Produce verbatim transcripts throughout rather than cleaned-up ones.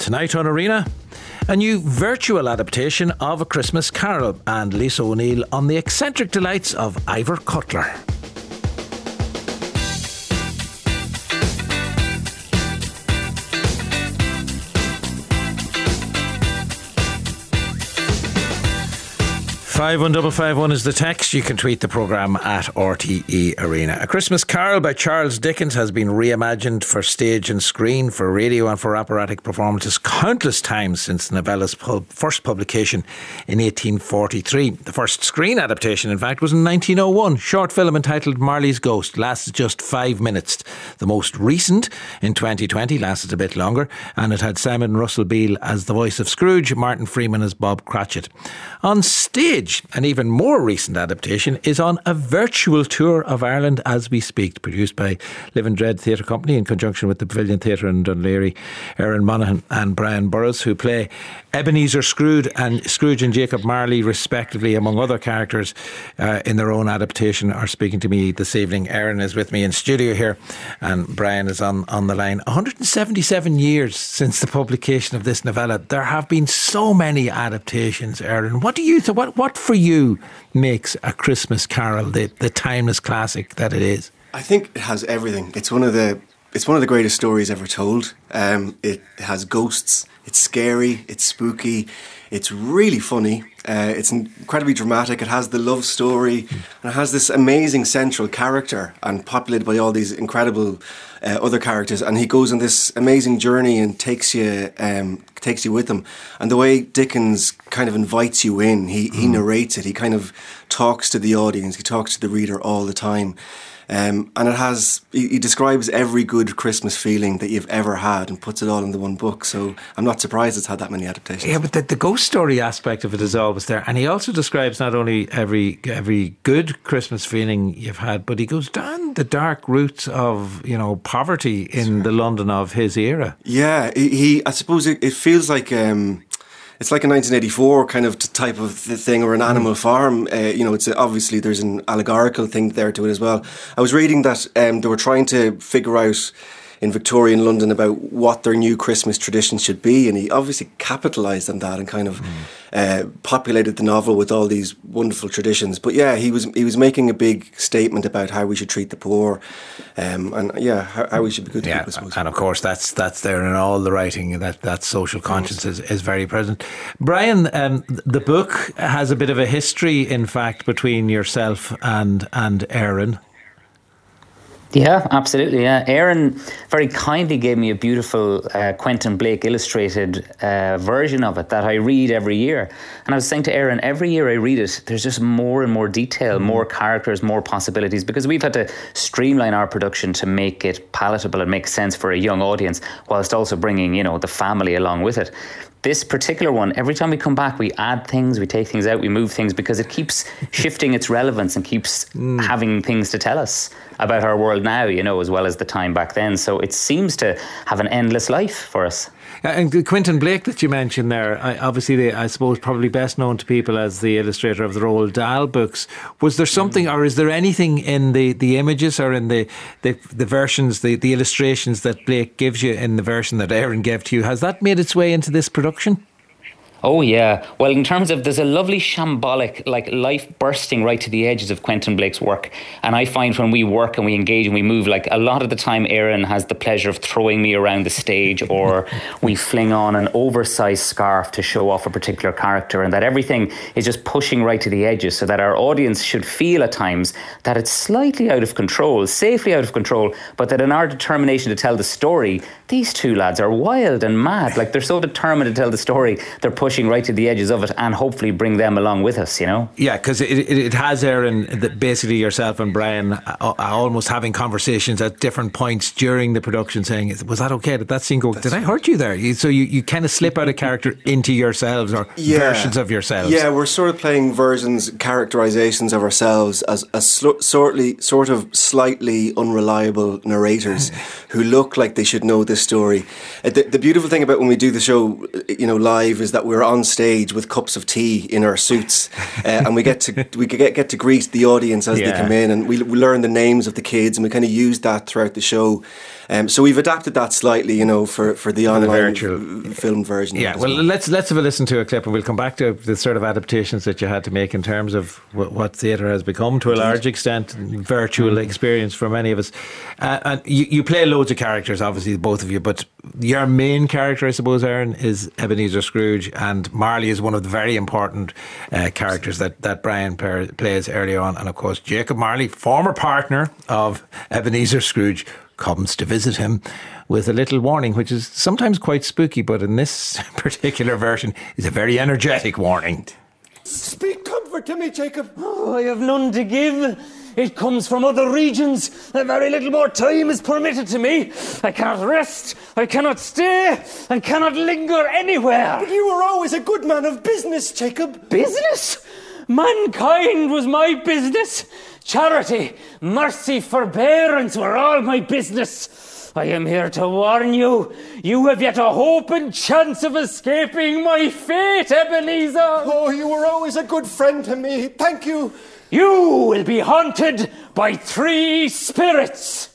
Tonight on Arena, a new virtual adaptation of A Christmas Carol, and Lisa O'Neill on the eccentric delights of Ivor Cutler. five one five five one is the text. You can tweet the programme at R T E Arena. A Christmas Carol by Charles Dickens has been reimagined for stage and screen, for radio and for operatic performances countless times since the novella's pub- first publication in eighteen forty-three. The first screen adaptation, in fact, was in nineteen oh one. Short film entitled Marley's Ghost lasted just five minutes. The most recent, in twenty twenty, lasted a bit longer, and it had Simon Russell Beale as the voice of Scrooge, Martin Freeman as Bob Cratchit. On stage, an even more recent adaptation is on a virtual tour of Ireland as we speak, produced by Live and Dread Theatre Company in conjunction with the Pavilion Theatre in Dún Laoghaire. Aaron Monaghan and Brian Burrows, who play Ebenezer Scrooge and Scrooge and Jacob Marley respectively, among other characters uh, in their own adaptation, are speaking to me this evening. Aaron is with me in studio here and Brian is on, on the line. one hundred seventy-seven years since the publication of this novella. There have been so many adaptations, Aaron. What do you think? What, what for you makes A Christmas Carol the, the timeless classic that it is? I think it has everything. It's one of the it's one of the greatest stories ever told. Um, it has ghosts. It's scary. It's spooky. It's really funny. Uh, it's incredibly dramatic. It has the love story, and it has this amazing central character, and populated by all these incredible uh, other characters. And he goes on this amazing journey and takes you um, takes you with him. And the way Dickens kind of invites you in, he he narrates it. He kind of talks to the audience. He talks to the reader all the time. Um, and it has, he, he describes every good Christmas feeling that you've ever had and puts it all into one book. So I'm not surprised it's had that many adaptations. Yeah, but the, the ghost story aspect of it is always there. And he also describes not only every every good Christmas feeling you've had, but he goes down the dark roots of, you know, poverty in the London of his era. Yeah, he, he I suppose it, it feels like... Um, It's like a nineteen eighty-four kind of type of thing, or an Animal mm. Farm. Uh, you know, it's a, obviously there's an allegorical thing there to it as well. I was reading that um, they were trying to figure out in Victorian London about what their new Christmas tradition should be, and he obviously capitalised on that and kind of mm. uh, populated the novel with all these wonderful traditions. But yeah, he was he was making a big statement about how we should treat the poor, um, and yeah, how, how we should be good to yeah, people, I suppose. And of course, that's that's there in all the writing. That that social conscience is, is very present. Brian, um, the book has a bit of a history, in fact, between yourself and and Aaron. Yeah, absolutely. Yeah, Aaron very kindly gave me a beautiful uh, Quentin Blake illustrated uh, version of it that I read every year. And I was saying to Aaron, every year I read it, there's just more and more detail, more characters, more possibilities, because we've had to streamline our production to make it palatable and make sense for a young audience, whilst also bringing, you know, the family along with it. This particular one, every time we come back, we add things, we take things out, we move things, because it keeps shifting its relevance and keeps mm. having things to tell us about our world now, you know, as well as the time back then. So it seems to have an endless life for us. And Quentin Blake that you mentioned there, obviously, they, I suppose, probably best known to people as the illustrator of the Roald Dahl books. Was there something, or is there anything in the, the images or in the, the, the versions, the, the illustrations that Blake gives you in the version that Aaron gave to you? Has that made its way into this production? Oh yeah, well, in terms of, there's a lovely shambolic, like, life bursting right to the edges of Quentin Blake's work, and I find when we work and we engage and we move, like, a lot of the time Aaron has the pleasure of throwing me around the stage, or we fling on an oversized scarf to show off a particular character, and that everything is just pushing right to the edges, so that our audience should feel at times that it's slightly out of control, safely out of control, but that in our determination to tell the story, these two lads are wild and mad. Like, they're so determined to tell the story, they're pushing right to the edges of it, and hopefully bring them along with us, you know? Yeah, because it, it, it has, Aaron, that basically yourself and Brian uh, almost having conversations at different points during the production saying, was that okay? Did that scene go, did I hurt you there? You, so you, you kind of slip out of character into yourselves, or yeah. versions of yourselves. Yeah, we're sort of playing versions, characterizations of ourselves as, as sl- sortly, sort of slightly unreliable narrators who look like they should know this story. Uh, the, the beautiful thing about when we do the show, you know, live, is that we're we're on stage with cups of tea in our suits, uh, and we get to we get get to greet the audience as yeah. they come in, and we, we learn the names of the kids, and we kind of use that throughout the show. Um, so we've adapted that slightly, you know, for, for the online the virtual filmed version. Yeah, well, well, let's let's have a listen to a clip, and we'll come back to the sort of adaptations that you had to make in terms of w- what theatre has become to a large extent, virtual mm-hmm. experience for many of us. Uh, and you, you play loads of characters, obviously, both of you, but your main character, I suppose, Aaron, is Ebenezer Scrooge, and Marley is one of the very important uh, characters that, that Brian per- plays early on. And of course, Jacob Marley, former partner of Ebenezer Scrooge, comes to visit him with a little warning, which is sometimes quite spooky, but in this particular version is a very energetic warning. Speak comfort to me, Jacob. Oh, I have none to give. It comes from other regions. A very little more time is permitted to me. I cannot rest, I cannot stay, and cannot linger anywhere. But you were always a good man of business, Jacob. Business? Mankind was my business. Charity, mercy, forbearance were all my business. I am here to warn you. You have yet a hope and chance of escaping my fate, Ebenezer. Oh, you were always a good friend to me. Thank you. You will be haunted by three spirits.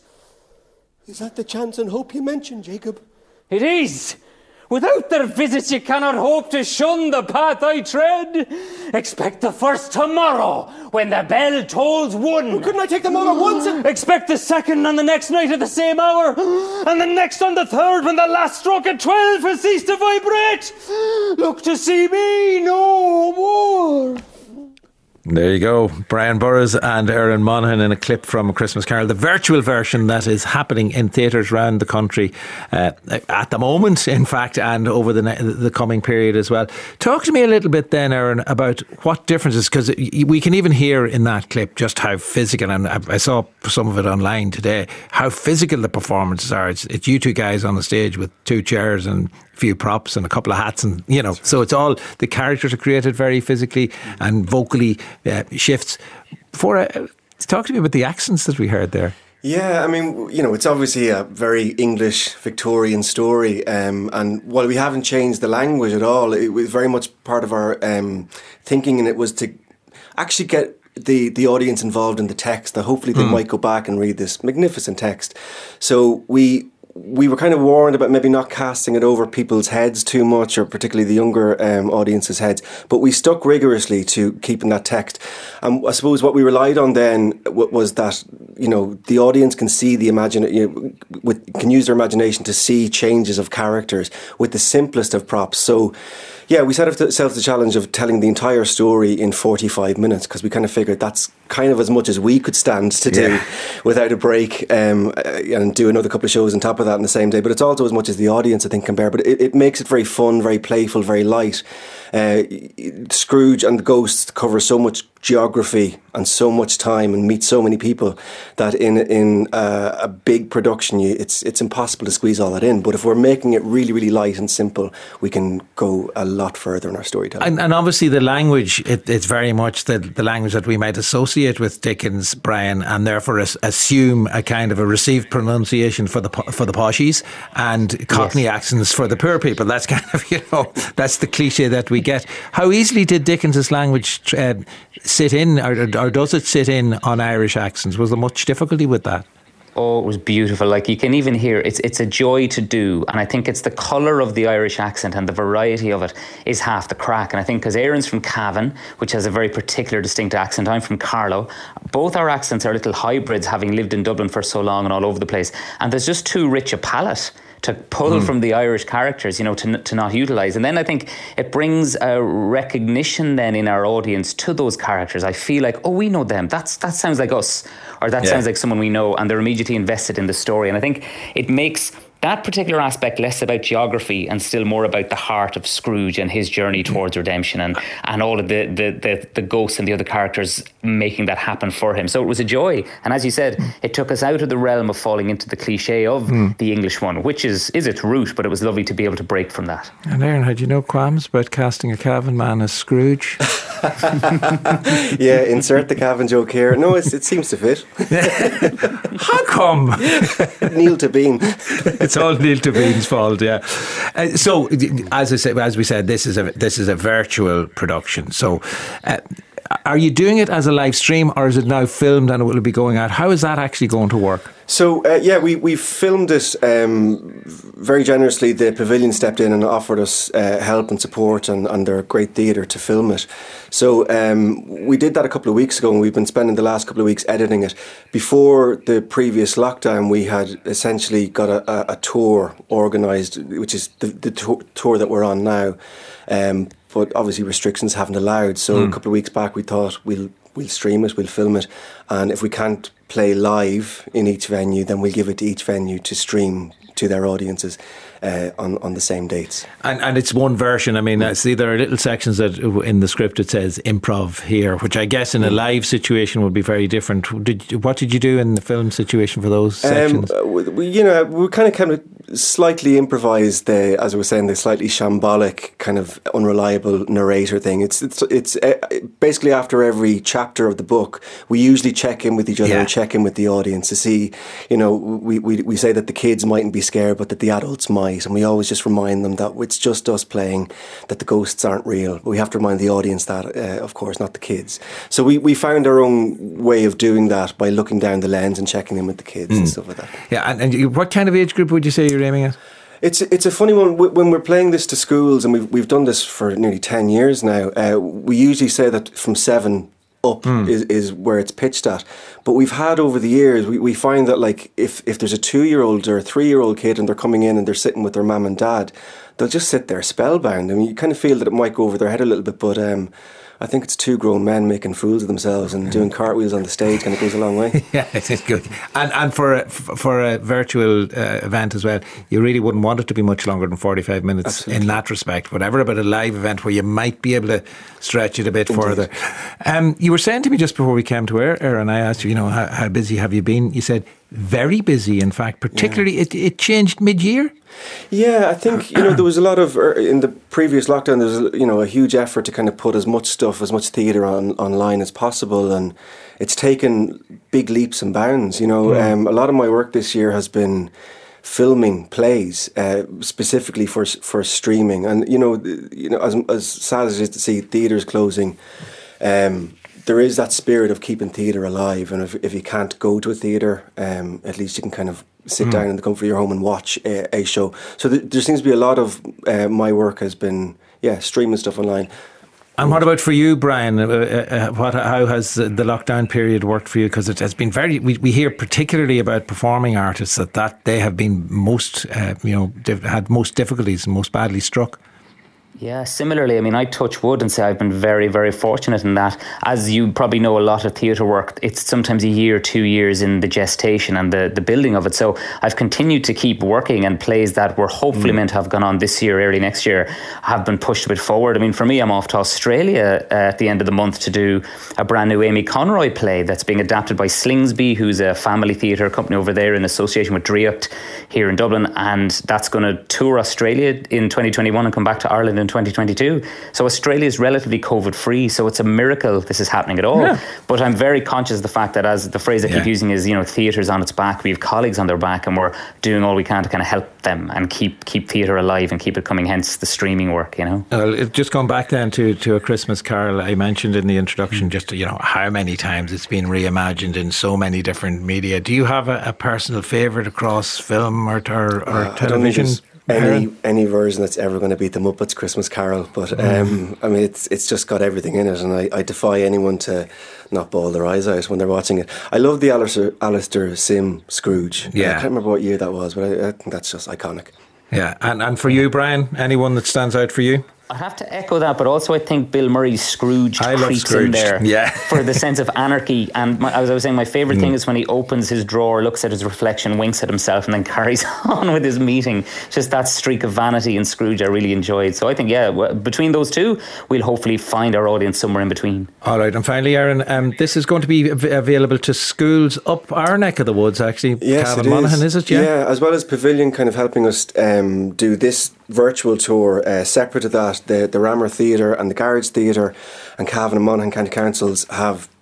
Is that the chance and hope you mentioned, Jacob? It is. Without their visits, you cannot hope to shun the path I tread. Expect the first tomorrow, when the bell tolls one. Well, couldn't I take them all at once? And... Expect the second on the next night at the same hour, and the next on the third, when the last stroke at twelve has ceased to vibrate. Look to see me no more. There you go, Brian Burrows and Aaron Monaghan in a clip from A Christmas Carol, the virtual version that is happening in theatres around the country uh, at the moment, in fact, and over the ne- the coming period as well. Talk to me a little bit then, Aaron, about what differences, because we can even hear in that clip just how physical, and I saw some of it online today, how physical the performances are. It's, it's you two guys on the stage with two chairs and few props and a couple of hats, and you know, so it's all, the characters are created very physically and vocally uh, shifts. For uh, talk to me about the accents that we heard there. Yeah, I mean, you know, it's obviously a very English Victorian story, um, and while we haven't changed the language at all, it was very much part of our um, thinking, and it was to actually get the the audience involved in the text, that hopefully they mm. might go back and read this magnificent text. So we we were kind of warned about maybe not casting it over people's heads too much, or particularly the younger um, audience's heads, but we stuck rigorously to keeping that text. And I suppose what we relied on then w- was that, you know, the audience can see the imagine, you know, with, can use their imagination to see changes of characters with the simplest of props. So yeah, we set ourselves the challenge of telling the entire story in forty-five minutes, because we kind of figured that's kind of as much as we could stand to do yeah. without a break, um, and do another couple of shows on top of that in the same day. But it's also as much as the audience, I think, can bear. But it, it makes it very fun, very playful, very light. Uh, Scrooge and the Ghosts cover so much geography and so much time and meet so many people that in in uh, a big production, you, it's it's impossible to squeeze all that in. But if we're making it really, really light and simple, we can go a lot further in our storytelling. And, and obviously the language, it, it's very much the, the language that we might associate with Dickens, Brian, and therefore as, assume a kind of a received pronunciation for the for the poshies and Cockney yes. accents for the poor people. That's kind of, you know, that's the cliche that we get. How easily did Dickens's language uh, sit in, or, or does it sit in on Irish accents? Was there much difficulty with that? Oh, it was beautiful. Like, you can even hear it's it's a joy to do, and I think it's the colour of the Irish accent and the variety of it is half the crack. And I think because Aaron's from Cavan, which has a very particular distinct accent, I'm from Carlow, both our accents are little hybrids, having lived in Dublin for so long and all over the place, and there's just too rich a palette to pull mm. from the Irish characters, you know, to to not utilise. And then I think it brings a recognition then in our audience to those characters. I feel like, oh, we know them. That's that sounds like us, or that yeah. sounds like someone we know, and they're immediately invested in the story. And I think it makes that particular aspect less about geography and still more about the heart of Scrooge and his journey towards redemption, and, and all of the, the, the, the ghosts and the other characters making that happen for him. So it was a joy. And as you said, it took us out of the realm of falling into the cliche of mm. the English one, which is, is its root, but it was lovely to be able to break from that. And Aaron, had you no qualms about casting a Cavan man as Scrooge? Yeah, insert the Cavan joke here. No, it's, it seems to fit. How come? Neil Tabine. It's all Neil Tabine's fault, yeah. Uh, so, as I said, as we said, this is a this is a virtual production. So, uh, are you doing it as a live stream, or is it now filmed and it will be going out? How is that actually going to work? So, uh, yeah, we, we filmed it um, very generously. The Pavilion stepped in and offered us uh, help and support and, and their great theatre to film it. So um, we did that a couple of weeks ago, and we've been spending the last couple of weeks editing it. Before the previous lockdown, we had essentially got a, a, a tour organised, which is the, the to- tour that we're on now. Um, but obviously restrictions haven't allowed. So mm. a couple of weeks back, we thought we'll we'll stream it, we'll film it, and if we can't play live in each venue, then we'll give it to each venue to stream to their audiences uh, on, on the same dates. And and it's one version. I mean, I see there are little sections that in the script it says improv here, which I guess in a live situation would be very different. Did what did you do in the film situation for those sections? Um, we, you know, we kind of kind of slightly improvised the, as I was saying, the slightly shambolic kind of unreliable narrator thing. It's it's it's uh, basically after every chapter of the book, we usually check in with each other yeah. and check in with the audience to see, you know, we, we we say that the kids mightn't be scared, but that the adults might, and we always just remind them that it's just us playing, that the ghosts aren't real. But we have to remind the audience that, uh, of course, not the kids. So we, we found our own way of doing that by looking down the lens and checking in with the kids mm. and stuff like that. Yeah, and, and you, what kind of age group would you say you're aiming at? It's it's a funny one. When we're playing this to schools, and we've we've done this for nearly ten years now, uh, we usually say that from seven up mm. is, is where it's pitched at. But we've had over the years, we, we find that like if, if there's a two-year-old or a three-year-old kid and they're coming in and they're sitting with their mum and dad, they'll just sit there spellbound. I mean, you kind of feel that it might go over their head a little bit, but um, I think it's two grown men making fools of themselves and doing cartwheels on the stage kind of goes a long way. Yeah, it's good. And and for a, for a virtual uh, event as well, you really wouldn't want it to be much longer than forty-five minutes. Absolutely. In that respect. Whatever about a live event where you might be able to stretch it a bit Indeed. Further. Um, you were saying to me just before we came to air, air and I asked you, you know, how, how busy have you been? You said very busy, in fact, particularly yeah. it, it changed mid-year. Yeah, I think, you know, there was a lot of, in the previous lockdown, there was, you know, a huge effort to kind of put as much stuff, as much theatre on online as possible, and it's taken big leaps and bounds, you know. Mm. Um, a lot of my work this year has been filming plays, uh, specifically for for streaming, and, you know, you know, as, as sad as it is to see theatres closing, um, there is that spirit of keeping theatre alive, and if, if you can't go to a theatre, um, at least you can kind of sit mm. down in the comfort of your home and watch a, a show. So th- there seems to be a lot of uh, my work has been, yeah, streaming stuff online. And what about for you, Brian? Uh, uh, what, how has the lockdown period worked for you? Because it has been very, we, we hear particularly about performing artists that, that they have been most, uh, you know, diff- had most difficulties and most badly struck. Yeah, similarly, I mean, I touch wood and say I've been very, very fortunate in that. As you probably know, a lot of theatre work, it's sometimes a year, two years in the gestation and the, the building of it. So I've continued to keep working, and plays that were hopefully mm. meant to have gone on this year, early next year, have been pushed a bit forward. I mean, for me, I'm off to Australia uh, at the end of the month to do a brand new Amy Conroy play that's being adapted by Slingsby, who's a family theatre company over there in association with Driocht here in Dublin. And that's going to tour Australia in twenty twenty-one and come back to Ireland in twenty twenty-two. So Australia is relatively COVID free, so it's a miracle this is happening at all. Yeah. But I'm very conscious of the fact that, as the phrase I yeah. keep using is, you know, theatre's on its back, we have colleagues on their back, and we're doing all we can to kind of help them and keep keep theatre alive and keep it coming, hence the streaming work, you know. Well, just going back then to, to A Christmas Carol, I mentioned in the introduction mm. just, you know, how many times it's been reimagined in so many different media. Do you have a, a personal favourite across film or, or, or uh, television? Any any version that's ever going to beat the Muppets Christmas Carol, but um, I mean it's it's just got everything in it, and I, I defy anyone to not bawl their eyes out when they're watching it. I love the Alistair, Alistair Sim Scrooge. Yeah, I can't remember what year that was, but I, I think that's just iconic. Yeah, and and for you, Brian, anyone that stands out for you? I have to echo that, but also I think Bill Murray's Scrooge I creeps Scrooge. in there yeah. for the sense of anarchy. And my, as I was saying, my favourite mm. thing is when he opens his drawer, looks at his reflection, winks at himself, and then carries on with his meeting. Just that streak of vanity in Scrooge I really enjoyed. So I think, yeah, between those two, we'll hopefully find our audience somewhere in between. All right, and finally, Aaron, um, this is going to be av- available to schools up our neck of the woods, actually. Yes, Cavan it Monaghan, is. is it? Yeah? yeah, as well as Pavilion kind of helping us um, do this virtual tour. Uh, separate to that, the, the Rammer Theatre and the Garage Theatre and Cavan and Monaghan County Councils have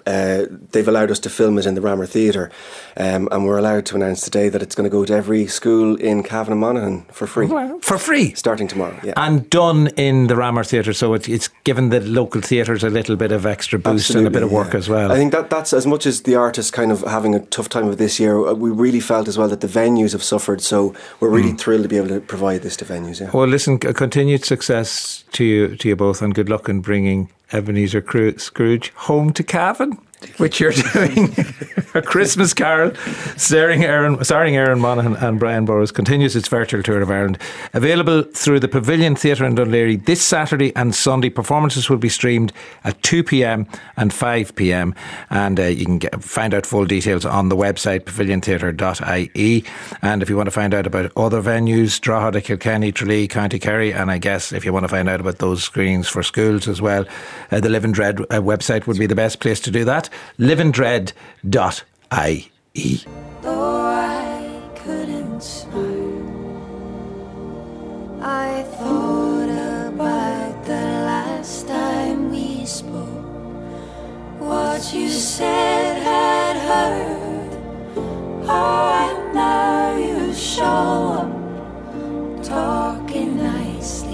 uh, they've allowed us to film it in the Rammer Theatre, um, and we're allowed to announce today that it's going to go to every school in Cavan and Monaghan for free. For free? Starting tomorrow, yeah. And done in the Rammer Theatre, so it's, it's given the local theatres a little bit of extra boost Absolutely, and a bit of work yeah. as well. I think that that's, as much as the artists kind of having a tough time of this year, we really felt as well that the venues have suffered, so we're really mm. thrilled to be able to provide this to venues. Yeah. Well, listen, continued success to you, to you both, and good luck in bringing Ebenezer Scrooge home to Cavan, which you're doing. A Christmas Carol starring Aaron, starring Aaron Monaghan and Brian Burrows continues its virtual tour of Ireland. Available through the Pavilion Theatre in Dún Laoghaire this Saturday and Sunday. Performances will be streamed at two p.m. and five p.m. and uh, you can get, find out full details on the website pavilion theatre dot I E. And if you want to find out about other venues, Drogheda, Kilkenny, Tralee, County Kerry, and I guess if you want to find out about those screenings for schools as well, uh, the Live and Dread uh, website would be the best place to do that. live and dread dot I E. Though I couldn't smile, I thought about the last time we spoke. What you said had hurt. Oh, and now you show up, talking nicely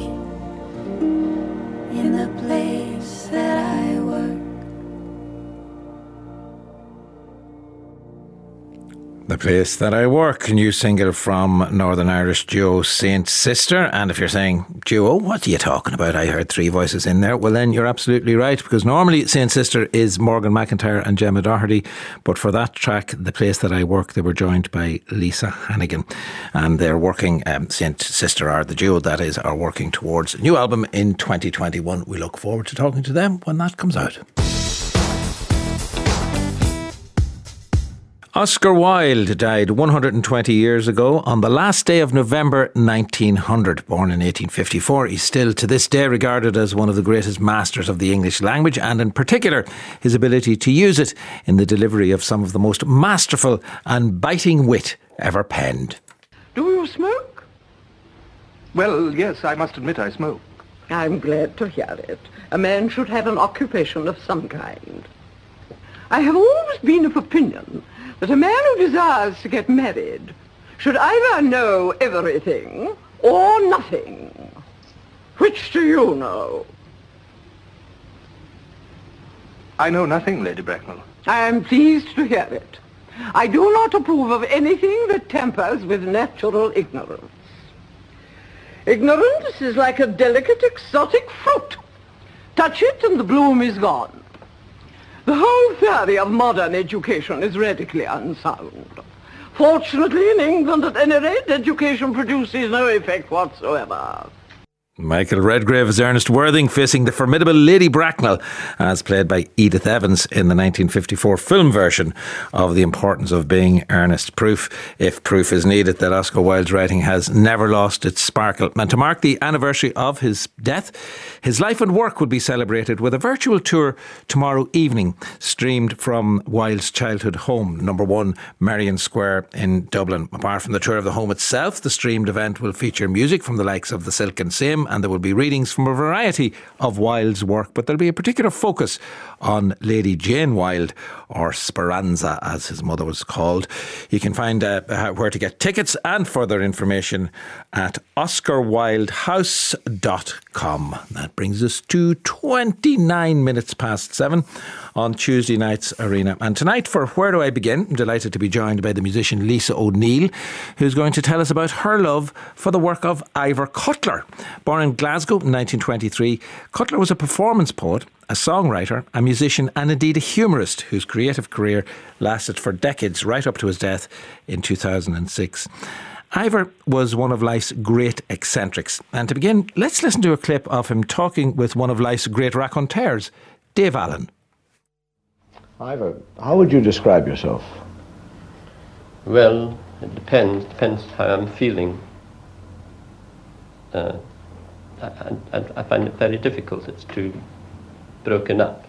in the place that I work. The Place That I Work, new single from Northern Irish duo Saint Sister. And if you're saying, duo, what are you talking about? I heard three voices in there. Well, then you're absolutely right, because normally Saint Sister is Morgan McIntyre and Gemma Doherty. But for that track, The Place That I Work, they were joined by Lisa Hannigan. And they're working, um, Saint Sister, are the duo that is, are working towards a new album in twenty twenty-one. We look forward to talking to them when that comes out. Oscar Wilde died one hundred twenty years ago on the last day of November nineteen hundred. Born in eighteen fifty-four, he's still to this day regarded as one of the greatest masters of the English language, and in particular his ability to use it in the delivery of some of the most masterful and biting wit ever penned. Do you smoke? Well, yes, I must admit I smoke. I'm glad to hear it. A man should have an occupation of some kind. I have always been of opinion that a man who desires to get married should either know everything or nothing. Which do you know? I know nothing, Lady Bracknell. I am pleased to hear it. I do not approve of anything that tampers with natural ignorance. Ignorance is like a delicate exotic fruit. Touch it and the bloom is gone. The whole theory of modern education is radically unsound. Fortunately, in England, at any rate, education produces no effect whatsoever. Michael Redgrave as Ernest Worthing facing the formidable Lady Bracknell, as played by Edith Evans in the nineteen fifty-four film version of The Importance of Being Earnest. Proof, if proof is needed, that Oscar Wilde's writing has never lost its sparkle. And to mark the anniversary of his death, his life and work will be celebrated with a virtual tour tomorrow evening, streamed from Wilde's childhood home, number one Merrion Square in Dublin. Apart from the tour of the home itself, the streamed event will feature music from the likes of the Silk and Same, and there will be readings from a variety of Wilde's work, but there'll be a particular focus on Lady Jane Wilde, or Speranza as his mother was called. You can find uh, where to get tickets and further information at oscar wilde house dot com. That brings us to twenty-nine minutes past seven on Tuesday night's Arena. And tonight, for Where Do I Begin, I'm delighted to be joined by the musician Lisa O'Neill, who's going to tell us about her love for the work of Ivor Cutler. Born in Glasgow in nineteen twenty-three, Cutler was a performance poet, a songwriter, a musician and indeed a humorist whose creative career lasted for decades, right up to his death in two thousand six. Ivor was one of life's great eccentrics. And to begin, let's listen to a clip of him talking with one of life's great raconteurs, Dave Allen. Ivor, how would you describe yourself? Well, it depends. Depends how I'm feeling. Uh, I, I, I find it very difficult. It's too broken up.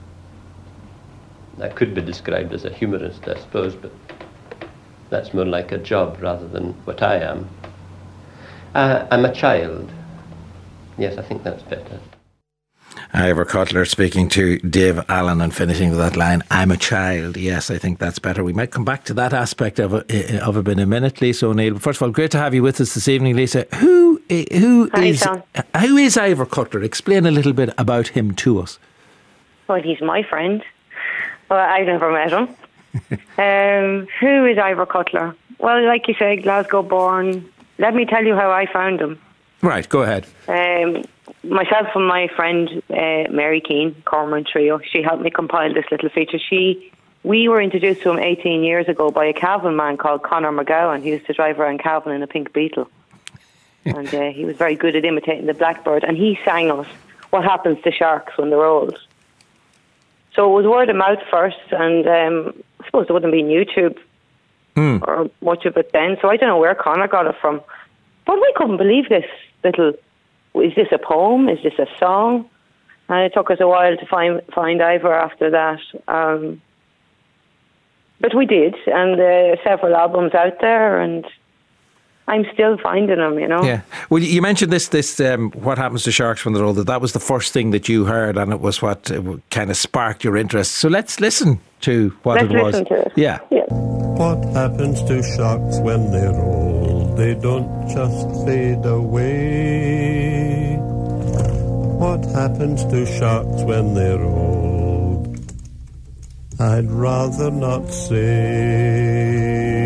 I could be described as a humorist, I suppose, but that's more like a job rather than what I am. Uh, I'm a child. Yes, I think that's better. Ivor Cutler speaking to Dave Allen and finishing with that line, I'm a child. Yes, I think that's better. We might come back to that aspect of it, of it in a minute, Lisa O'Neill. First of all, great to have you with us this evening, Lisa. Who, who, Hi, is, Sean. who is Ivor Cutler? Explain a little bit about him to us. Well, he's my friend. Well, I've never met him. um, who is Ivor Cutler? Well, like you say, Glasgow born. Let me tell you how I found him. Right, go ahead. Um, myself and my friend uh, Mary Keane, Cormoran Trio, she helped me compile this little feature. She, we were introduced to him eighteen years ago by a Cavan man called Conor McGowan. He used to drive around Cavan in a pink Beetle. And uh, he was very good at imitating the blackbird. And he sang us What Happens to Sharks When They're Old. So it was word of mouth first, and um, I suppose there wouldn't be YouTube mm. or much of it then. So I don't know where Conor got it from. But we couldn't believe this little, is this a poem? Is this a song? And it took us a while to find find Ivor after that. Um, but we did, and uh, several albums out there, and I'm still finding them, you know. Yeah. Well, you mentioned this, this um, What Happens to Sharks When They're Old, that that was the first thing that you heard, and it was what uh, kind of sparked your interest. So let's listen to what let's it was. Listen to it. Yeah. yeah. What happens to sharks when they're old? They don't just fade away. What happens to sharks when they're old? I'd rather not say.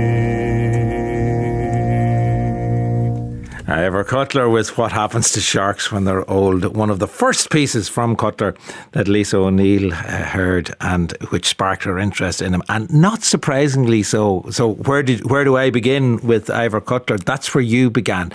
Ivor Cutler with What Happens to Sharks When They're Old, one of the first pieces from Cutler that Lisa O'Neill uh, heard and which sparked her interest in him, and not surprisingly so. So where did where do I begin with Ivor Cutler? That's where you began.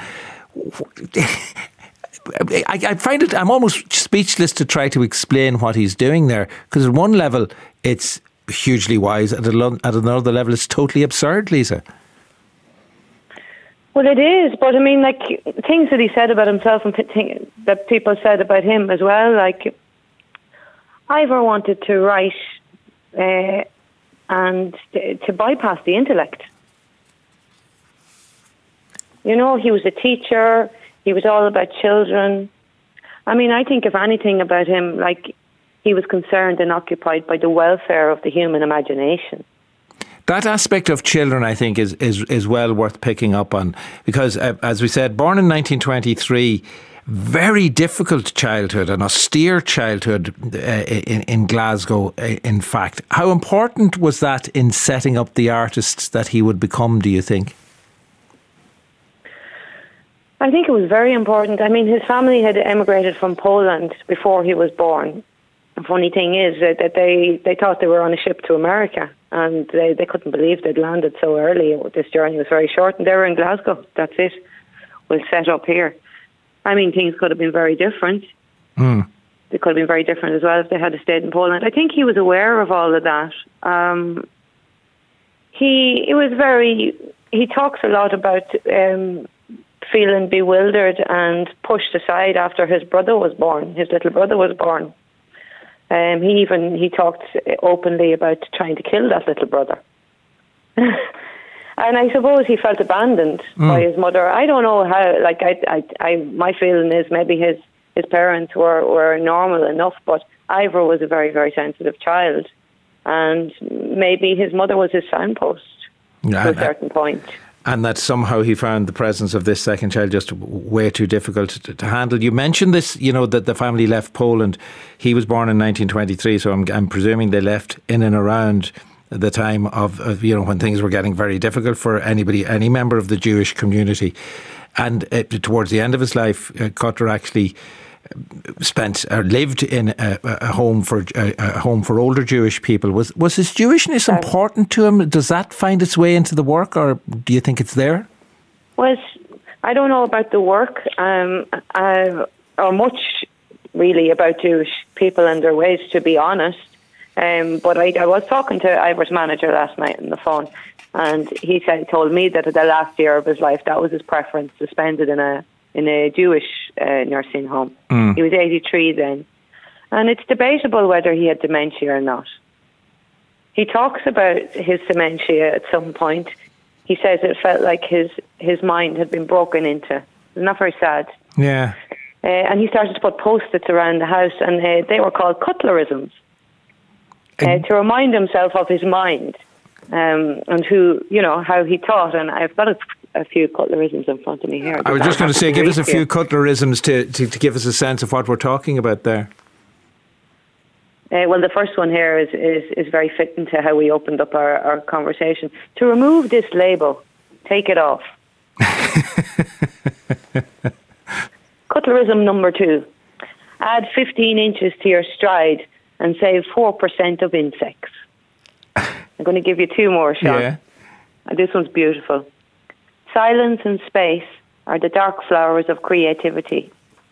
I, I find it, I'm almost speechless to try to explain what he's doing there, because at one level it's hugely wise, at another level it's totally absurd, Lisa. Well, it is, but I mean, like, things that he said about himself and th- that people said about him as well, like, Ivor wanted to write uh, and to, to bypass the intellect. You know, he was a teacher, he was all about children. I mean, I think if anything about him, like, he was concerned and occupied by the welfare of the human imagination. That aspect of children, I think, is, is, is well worth picking up on, because, uh, as we said, born in nineteen twenty-three, very difficult childhood, an austere childhood uh, in, in Glasgow, uh, in fact. How important was that in setting up the artist that he would become, do you think? I think it was very important. I mean, his family had emigrated from Poland before he was born. The funny thing is that they, they thought they were on a ship to America, and they, they couldn't believe they'd landed so early. This journey was very short, and they were in Glasgow. That's it. We'll set up here. I mean, things could have been very different. Mm. They could have been very different as well if they had stayed in Poland. I think he was aware of all of that. Um, he, he was very... He talks a lot about um, feeling bewildered and pushed aside after his brother was born. His little brother was born. Um, he even he talked openly about trying to kill that little brother. And I suppose he felt abandoned mm. by his mother. I don't know how, like, I, I, I, my feeling is maybe his, his parents were, were normal enough, but Ivor was a very, very sensitive child. And maybe his mother was his signpost yeah, to a certain point. And that somehow he found the presence of this second child just way too difficult to, to handle. You mentioned this, you know, that the family left Poland. He was born in nineteen twenty-three, so I'm, I'm presuming they left in and around the time of, of, you know, when things were getting very difficult for anybody, any member of the Jewish community. And uh, towards the end of his life, uh, Cutler actually spent or lived in a, a home for a, a home for older Jewish people. Was was his Jewishness important to him? Does that find its way into the work, or do you think it's there? Well, I don't know about the work, um, uh, or much really about Jewish people and their ways, to be honest. Um, but I, I was talking to Ivor's manager last night on the phone, and he said, told me that the last year of his life, that was his preference, to spend it in a in a Jewish uh, nursing home. Mm. He was eighty-three then. And it's debatable whether he had dementia or not. He talks about his dementia at some point. He says it felt like his, his mind had been broken into. Isn't that very sad? Yeah. Uh, and he started to put post-its around the house, and uh, they were called cutlerisms, uh, to remind himself of his mind um, and who, you know, how he thought. And I've got a, a few cutlerisms in front of me here. I was just going to say, give us a few cutlerisms to, to, to give us a sense of what we're talking about there. Uh, well, the first one here is, is, is very fitting to how we opened up our, our conversation. To remove this label, take it off. Cutlerism number two. Add fifteen inches to your stride and save four percent of insects. I'm going to give you two more, Sean. Yeah. And this one's beautiful. Silence and space are the dark flowers of creativity.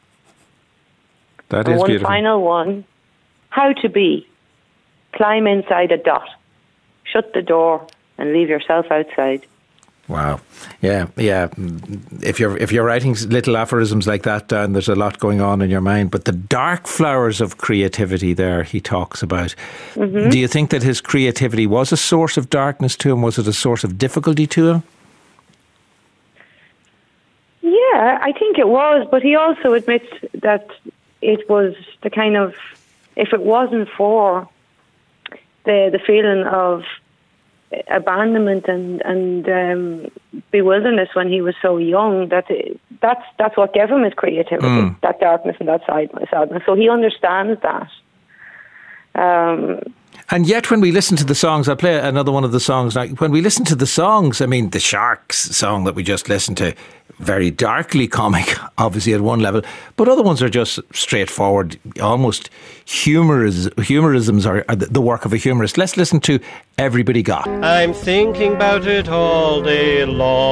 That and is one beautiful. final one. How to be. Climb inside a dot. Shut the door and leave yourself outside. Wow. Yeah, yeah. If you're if you're writing little aphorisms like that down, there's a lot going on in your mind. But the dark flowers of creativity there he talks about. Mm-hmm. Do you think that his creativity was a source of darkness to him? Was it a source of difficulty to him? Yeah, I think it was. But he also admits that it was the kind of, if it wasn't for the the feeling of abandonment and and um, bewilderness when he was so young, that that's that's what gave him his creativity, mm. that darkness and that sadness. So he understands that. Um, and yet, when we listen to the songs, I'll play another one of the songs now. When we listen to the songs, I mean, the Sharks song that we just listened to, very darkly comic, obviously at one level, but other ones are just straightforward, almost humoris, humorisms are, are the work of a humorist. Let's listen to Everybody Got. I'm thinking about it all day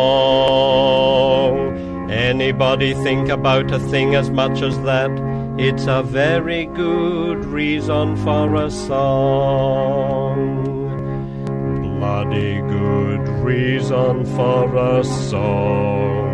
long. Anybody think about a thing as much as that? It's a very good reason for a song. Bloody good reason for a song.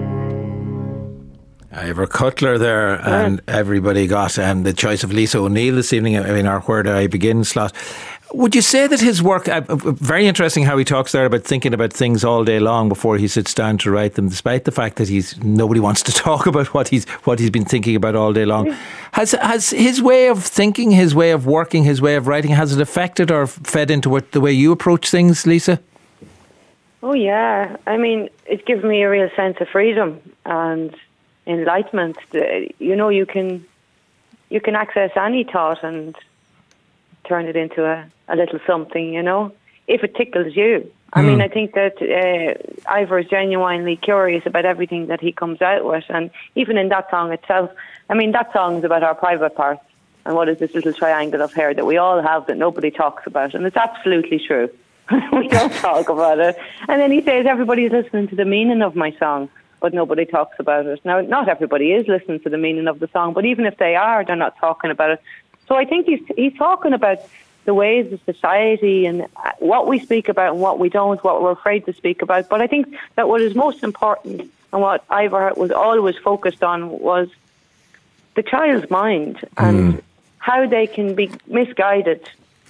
Ivor Cutler there, and Everybody Got, and the choice of Lisa O'Neill this evening in our Where Do I Begin slot. Would you say that his work, uh, very interesting how he talks there about thinking about things all day long before he sits down to write them, despite the fact that he's nobody wants to talk about what he's what he's been thinking about all day long. Has has his way of thinking, his way of working, his way of writing, has it affected or fed into what, the way you approach things, Lisa? Oh yeah, I mean, it's given me a real sense of freedom and enlightenment. You know, you can you can access any thought and turn it into a, a little something, you know, if it tickles you. I mm. mean, I think that uh, Ivor is genuinely curious about everything that he comes out with. And even in that song itself, I mean, that song is about our private parts and what is this little triangle of hair that we all have that nobody talks about. And it's absolutely true. We don't talk about it. And then he says, everybody's listening to the meaning of my song, but nobody talks about it. Now, not everybody is listening to the meaning of the song, but even if they are, they're not talking about it. So I think he's he's talking about the ways of society and what we speak about and what we don't, what we're afraid to speak about. But I think that what is most important and what Ivor was always focused on was the child's mind and mm. how they can be misguided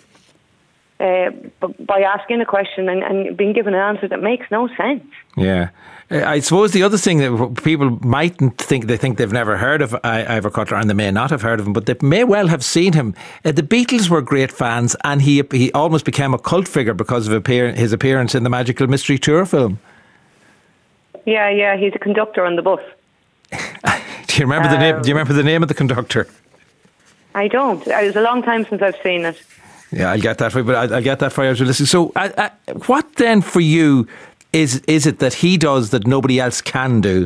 uh, by asking a question and, and being given an answer that makes no sense. Yeah. I suppose the other thing that people mightn't think, they think they've never heard of Ivor Cutler, and they may not have heard of him, but they may well have seen him. Uh, the Beatles were great fans, and he he almost became a cult figure because of appear, his appearance in the Magical Mystery Tour film. Yeah, yeah, he's a conductor on the bus. Do you remember um, the name? Do you remember the name of the conductor? I don't. It was a long time since I've seen it. Yeah, I'll get that for you, but I'll, I'll get that for you as we listen. So, uh, uh, what then for you is is it that he does that nobody else can do?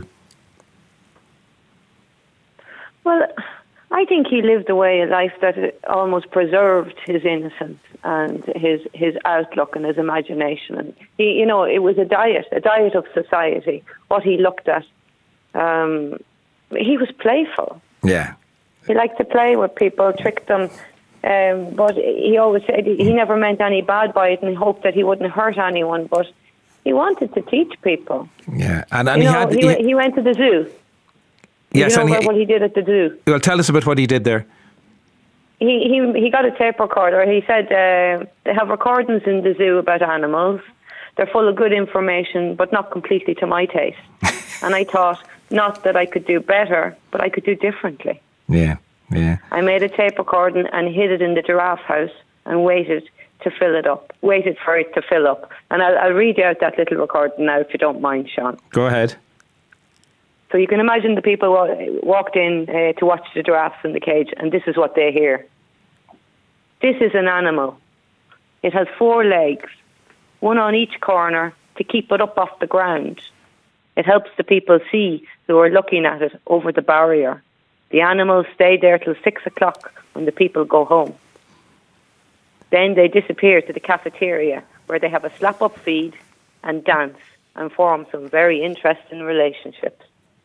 Well, I think he lived a way of life that almost preserved his innocence and his his outlook and his imagination. And he, you know, it was a diet, a diet of society. What he looked at, um, he was playful. Yeah, he liked to play with people, trick them. Um, but he always said he never meant any bad by it, and he hoped that he wouldn't hurt anyone. But he wanted to teach people. Yeah, and, and you he know, had he, he, he went to the zoo. Yes, you know and about he, what he did at the zoo. Well, tell us about what he did there. He he he got a tape recorder. He said uh, they have recordings in the zoo about animals. They're full of good information, but not completely to my taste. And I thought, Not that I could do better, but I could do differently. Yeah, yeah. I made a tape recording and hid it in the giraffe house and waited to fill it up, waited for it to fill up. And I'll, I'll read out that little recording now, if you don't mind, Sean. Go ahead. So you can imagine the people wa- walked in uh, to watch the giraffes in the cage, and this is what they hear. This is an animal. It has four legs, one on each corner to keep it up off the ground. It helps the people see who are looking at it over the barrier. The animals stay there till six o'clock when the people go home. Then they disappear to the cafeteria where they have a slap-up feed and dance and form some very interesting relationships.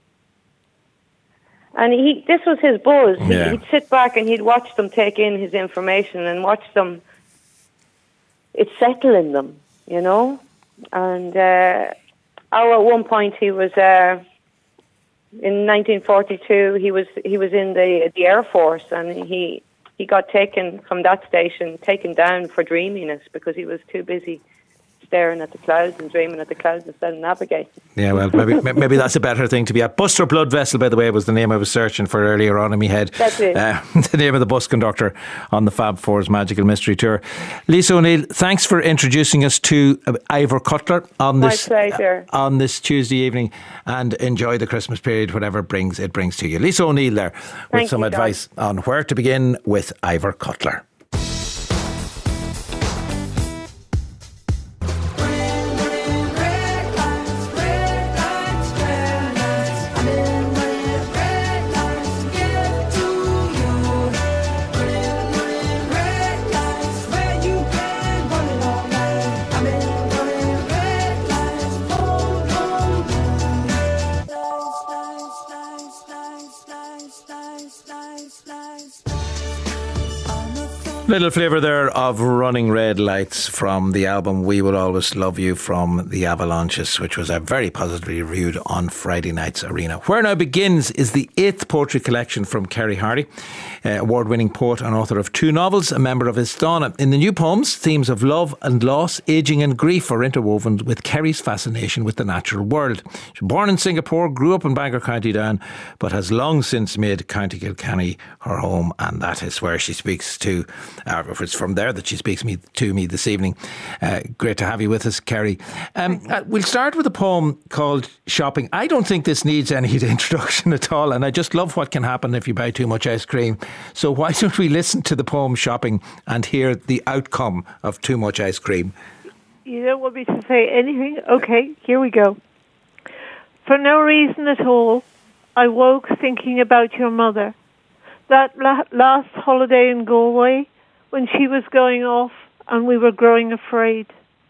And he, this was his buzz. Yeah. He'd sit back and he'd watch them take in his information and watch them, it settle in them, you know. And uh, oh, at one point he was, uh, in nineteen forty-two, he was he was in the the Air Force, and he he got taken from that station, taken down for dreaminess because he was too busy staring at the clouds and dreaming at the clouds instead of navigating. Yeah, well, maybe maybe that's a better thing to be at. Buster Blood Vessel, by the way, was the name I was searching for earlier on in my head. That's it. Uh, the name of the bus conductor on the Fab Four's Magical Mystery Tour. Lisa O'Neill, thanks for introducing us to uh, Ivor Cutler on this uh, on this Tuesday evening, and enjoy the Christmas period, whatever it brings it brings to you. Lisa O'Neill there with Thank some you, advice John. on where to begin with Ivor Cutler. Little flavour there of Running Red Lights from the album We Will Always Love You from the Avalanches, which was a very positively reviewed on Friday night's Arena. Where Now Begins is the eighth poetry collection from Kerry Hardy, uh, award-winning poet and author of two novels, a member of Istana. In the new poems, themes of love and loss, ageing and grief are interwoven with Kerry's fascination with the natural world. She was born in Singapore, grew up in Bangor, County Down, but has long since made County Kilkenny her home, and that is where she speaks to Uh, if it's from there that she speaks me to me this evening. Uh, great to have you with us, Kerry. Um, uh, we'll start with a poem called Shopping. I don't think this needs any introduction at all, and I just love what can happen if you buy too much ice cream. So why don't we listen to the poem Shopping and hear the outcome of too much ice cream? You don't want me to say anything? Okay, here we go. For no reason at all, I woke thinking about your mother. That la- last holiday in Galway, when she was going off and we were growing afraid.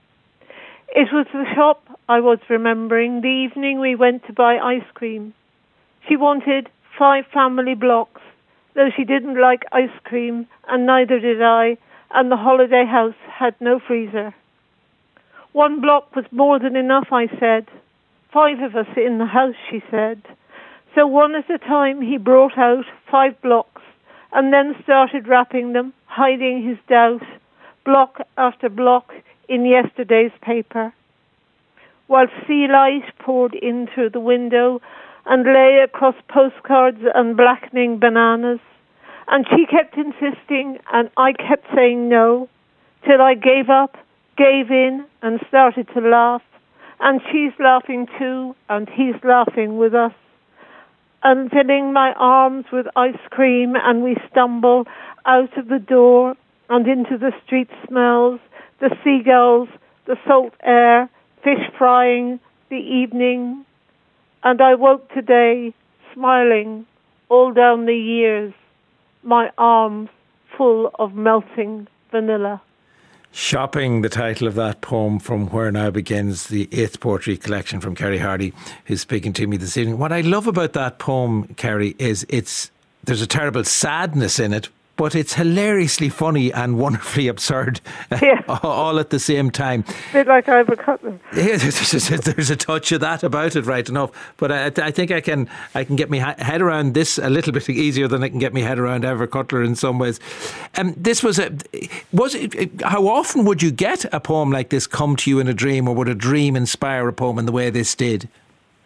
It was the shop I was remembering, the evening we went to buy ice cream. She wanted five family blocks, though she didn't like ice cream, and neither did I, and the holiday house had no freezer. One block was more than enough, I said. Five of us in the house, she said. So one at a time he brought out five blocks, and then started wrapping them, hiding his doubt, block after block in yesterday's paper. While sea light poured in through the window and lay across postcards and blackening bananas, and she kept insisting and I kept saying no, till I gave up, gave in and started to laugh, and she's laughing too, and he's laughing with us. And filling my arms with ice cream, and we stumble out of the door and into the street smells, the seagulls, the salt air, fish frying, the evening. And I woke today, smiling, all down the years, my arms full of melting vanilla. Shopping, the title of that poem from Where Now Begins, the eighth poetry collection from Kerry Hardy, who's speaking to me this evening. What I love about that poem, Kerry, is it's there's a terrible sadness in it, but it's hilariously funny and wonderfully absurd, yeah. all at the same time. A bit like Ivor Cutler. Yeah, there's a touch of that about it, right enough. But I, I think I can I can get my head around this a little bit easier than I can get my head around Ivor Cutler in some ways. Um, this was a was it? How often would you get a poem like this come to you in a dream, or would a dream inspire a poem in the way this did?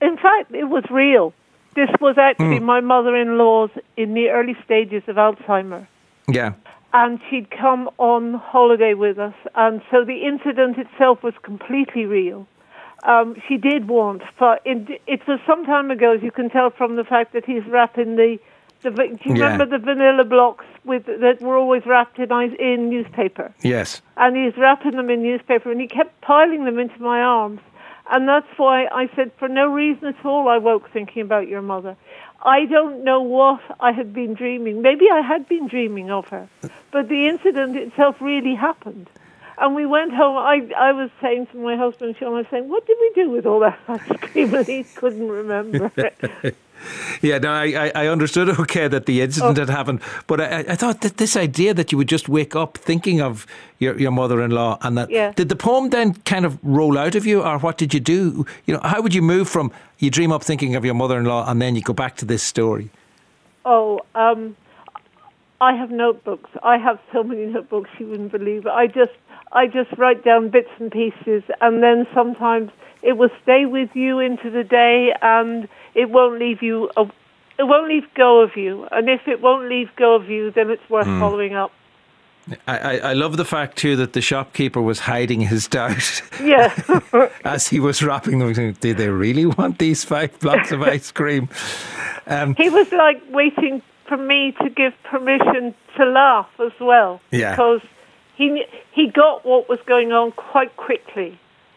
in fact, it was real. This was actually Mm. my mother-in-law's in the early stages of Alzheimer. Yeah. And she'd come on holiday with us. And so the incident itself was completely real. Um, she did want, but it, it was some time ago, as you can tell from the fact that he's wrapping the, the do you Yeah. remember the vanilla blocks with that were always wrapped in, in newspaper? Yes. And he's wrapping them in newspaper, and he kept piling them into my arms. And that's why I said, for no reason at all, I woke thinking about your mother. I don't know what I had been dreaming. Maybe I had been dreaming of her. But the incident itself really happened. And we went home. I I was saying to my husband, Sean, I was saying, what did we do with all that ice cream? And he couldn't remember it. Yeah, no, I, I- I understood, okay, that the incident Oh. had happened. But I, I thought that this idea that you would just wake up thinking of your, your mother-in-law and that... Yeah. Did the poem then kind of roll out of you, or what did you do? You know, how would you move from you dream up thinking of your mother-in-law and then you go back to this story? Oh, um, I have notebooks. I have so many notebooks you wouldn't believe it. I just, I just write down bits and pieces, and then sometimes it will stay with you into the day, and it won't leave you. A, it won't leave go of you, and if it won't leave go of you, then it's worth Mm. following up. I, I, I love the fact, too, that the shopkeeper was hiding his doubt Yeah. as he was wrapping them. Did they really want these five blocks of ice cream? Um, He was like waiting for me to give permission to laugh as well, Yeah. because he he got what was going on quite quickly.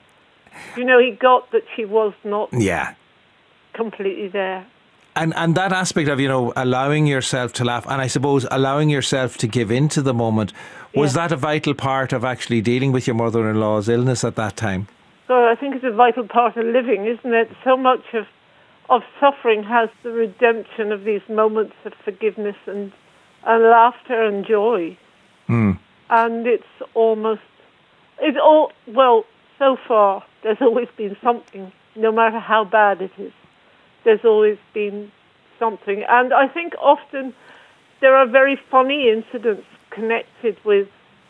You know, he got that she was not yeah. completely there. And and that aspect of, you know, allowing yourself to laugh, and I suppose allowing yourself to give into the moment, was Yeah. that a vital part of actually dealing with your mother-in-law's illness at that time? So I think it's a vital part of living, isn't it? So much of of suffering has the redemption of these moments of forgiveness and and laughter and joy. Mm. And it's almost, it's all, well, so far, there's always been something, no matter how bad it is. There's always been something. And I think often there are very funny incidents connected with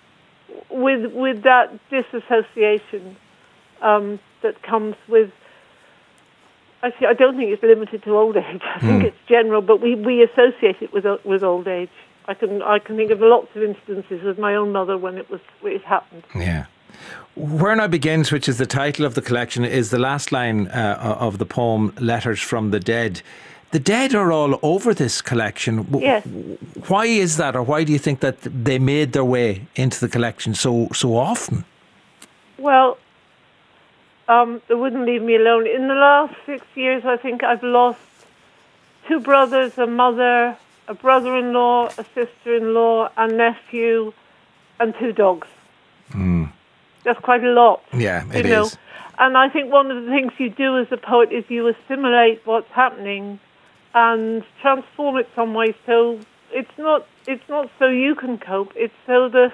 with with that disassociation um, that comes with, actually, I don't think it's limited to old age. I think Mm. it's general, but we, we associate it with with old age. I can I can think of lots of instances with my own mother when it was when it happened. Yeah. Where Now Begins, which is the title of the collection, is the last line uh, of the poem Letters from the Dead. The dead are all over this collection. W- Yes. Why is that, or why do you think that they made their way into the collection so so often? Well, um, they wouldn't leave me alone. In the last six years, I think I've lost two brothers, a mother, a brother-in-law, a sister-in-law, a nephew, and two dogs. Mm. That's quite a lot. Yeah, it you know? is. And I think one of the things you do as a poet is you assimilate what's happening and transform it some way. So it's not it's not so you can cope. It's so that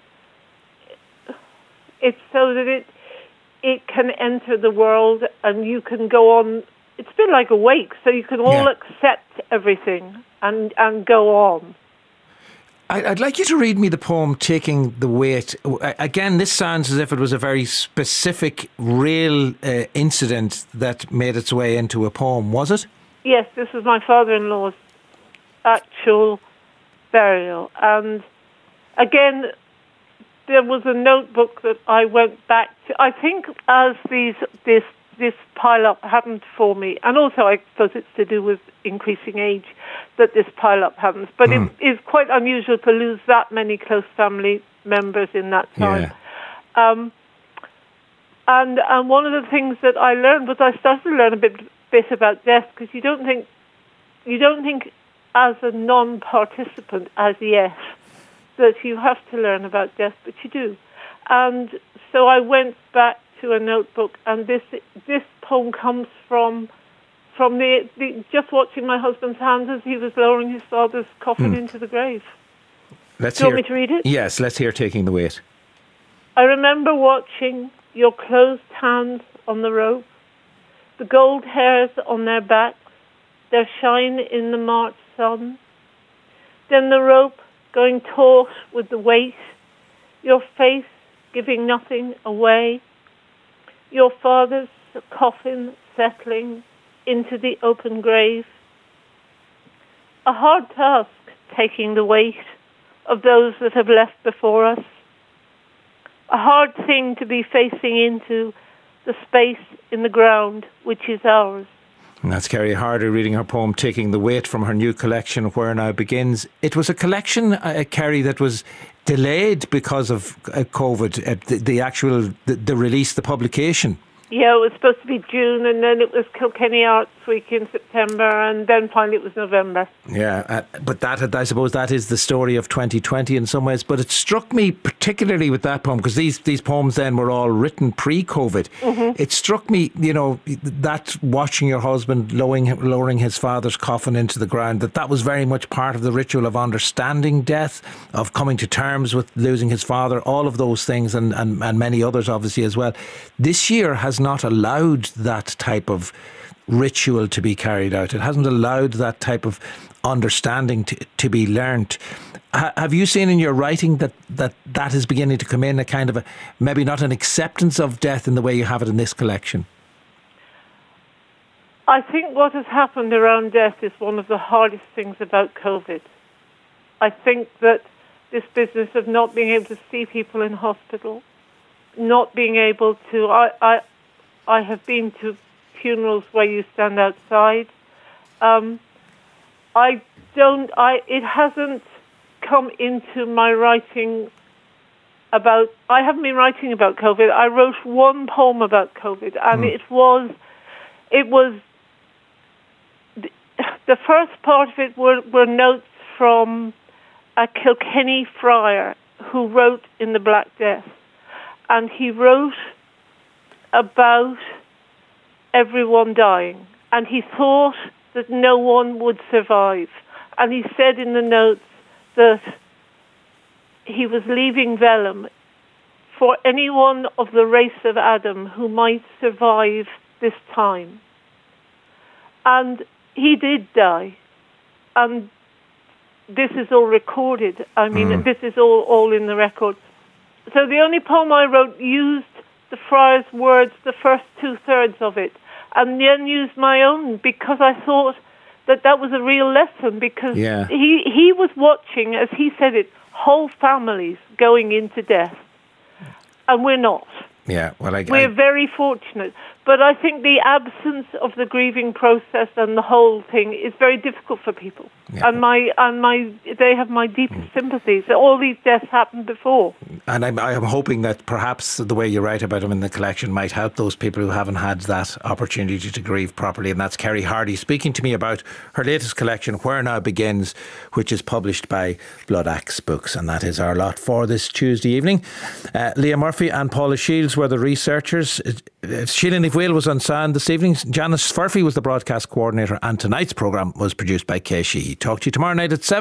it's so that it it can enter the world and you can go on. It's a bit like a wake, so you can all Yeah. accept everything and and go on. I- I'd like you to read me the poem Taking the Weight. Again, this sounds as if it was a very specific, real uh, incident that made its way into a poem, was it? Yes, this is my father-in-law's actual burial. And again, there was a notebook that I went back to. I think as these this this pile-up happened for me, and also I suppose it's to do with increasing age that this pile-up happens. But Mm. it is quite unusual to lose that many close family members in that time. Yeah. Um, and and one of the things that I learned was I started to learn a bit bit about death, because you don't think you don't think as a non-participant as yet that you have to learn about death, but you do. And so I went back to a notebook, and this this poem comes from from the, the just watching my husband's hands as he was lowering his father's coffin Hmm. into the grave. Let's Do you hear, want me to read it? Yes, let's hear Taking the Weight. I remember watching your closed hands on the rope, the gold hairs on their backs, their shine in the March sun. Then the rope going taut with the weight, your face giving nothing away, your father's coffin settling, into the open grave. A hard task, taking the weight of those that have left before us. A hard thing to be facing into the space in the ground which is ours. And that's Kerry Hardy reading her poem Taking the Weight from her new collection Where Now Begins. It was a collection, uh, Kerry, that was delayed because of uh, COVID, uh, the, the actual, the, the release, the publication. Yeah, it was supposed to be June, and then it was Kilkenny Arts Week in September, and then finally it was November. Yeah, uh, but that, I suppose, that is the story of twenty twenty in some ways. But it struck me particularly with that poem, because these, these poems then were all written pre-COVID. Mm-hmm. It struck me, you know, that watching your husband lowering, lowering his father's coffin into the ground, that that was very much part of the ritual of understanding death, of coming to terms with losing his father, all of those things, and, and, and many others obviously as well. This year has not allowed that type of ritual to be carried out. It hasn't allowed that type of understanding to, to be learnt. Ha- have you seen in your writing that, that that is beginning to come in, a kind of a, maybe not an acceptance of death in the way you have it in this collection? I think what has happened around death is one of the hardest things about COVID. I think that this business of not being able to see people in hospital, not being able to... I, I, I have been to funerals where you stand outside. Um, I don't. I. It hasn't come into my writing about. I haven't been writing about COVID. I wrote one poem about COVID, and mm. it was. It was. The, the first part of it were, were notes from a Kilkenny friar who wrote in the Black Death, and he wrote about everyone dying, and he thought that no one would survive, and he said in the notes that he was leaving vellum for anyone of the race of Adam who might survive this time. And he did die, and this is all recorded. I mean, mm. this is all, all in the records. So the only poem I wrote used the friar's words, the first two-thirds of it, and then used my own, because I thought that that was a real lesson, because yeah. he, he was watching, as he said it, whole families going into death, and we're not. Yeah, well, I, We're I, very fortunate. But I think the absence of the grieving process and the whole thing is very difficult for people. Yeah. And my and my they have my deepest mm. sympathies. All these deaths happened before. And I'm, I'm hoping that perhaps the way you write about them in the collection might help those people who haven't had that opportunity to grieve properly. And that's Kerry Hardy speaking to me about her latest collection, Where Now Begins, which is published by Blood Axe Books. And that is our lot for this Tuesday evening. Uh, Leah Murphy and Paula Shields were the researchers. Sheila Niamh Whale was on sound this evening. Janice Furphy was the broadcast coordinator, and tonight's programme was produced by Kay Sheehy. Talk to you tomorrow night at seven.